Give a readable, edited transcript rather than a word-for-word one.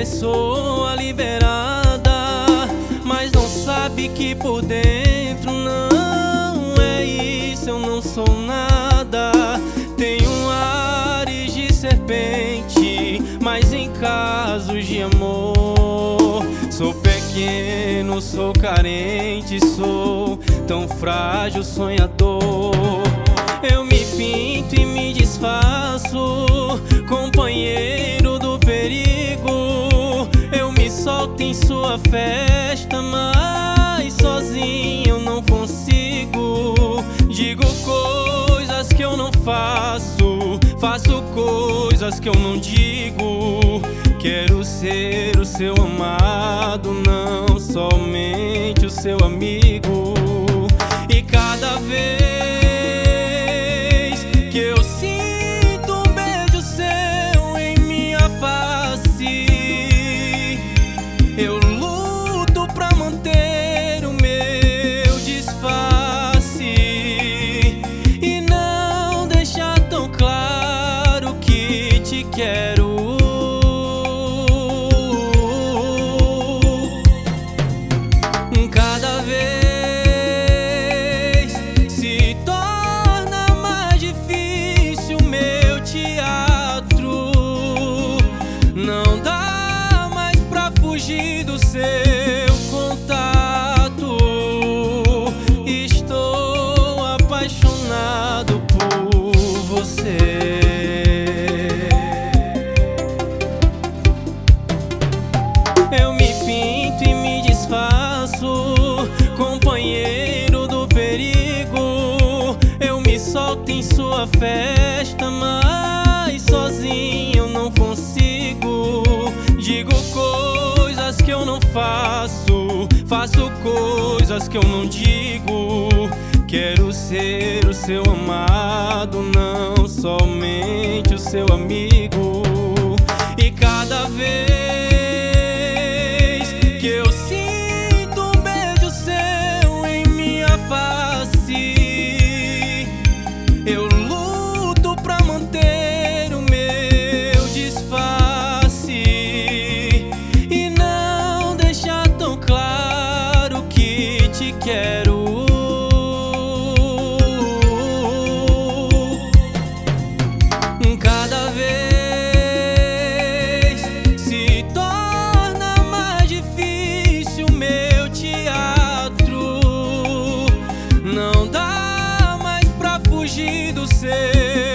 pessoa liberada, mas não sabe que por dentro não é isso. Eu não sou nada. Tenho ares de serpente, mas em casos de amor sou pequeno, sou carente, sou tão frágil, sonhador. Eu me pinto e me desfaço, companheiro do perigo. Eu me solto em sua festa, mas sozinho eu não consigo. Digo coisas que eu não faço, faço coisas que eu não digo. Quero ser o seu amado, não somente o seu amigo. E cada vez que eu sinto um beijo seu em minha face, eu luto pra manter o meu disfarce e não deixar tão claro que te quero. Cada vez se torna mais difícil meu teatro. Não dá mais pra fugir do seu contato. Estou apaixonado por você. Eu me pinto e me desfaço, companheiro do perigo. Eu me solto em sua festa, mas sozinho eu não consigo. Digo coisas que eu não faço, faço coisas que eu não digo. Quero ser o seu amado, não somente o seu amigo. E cada vez que eu sinto um beijo seu em minha face, eu luto pra manter o meu disfarce e não deixar tão claro que te quero. Cada vez se torna mais difícil meu teatro. Não dá mais pra fugir do seu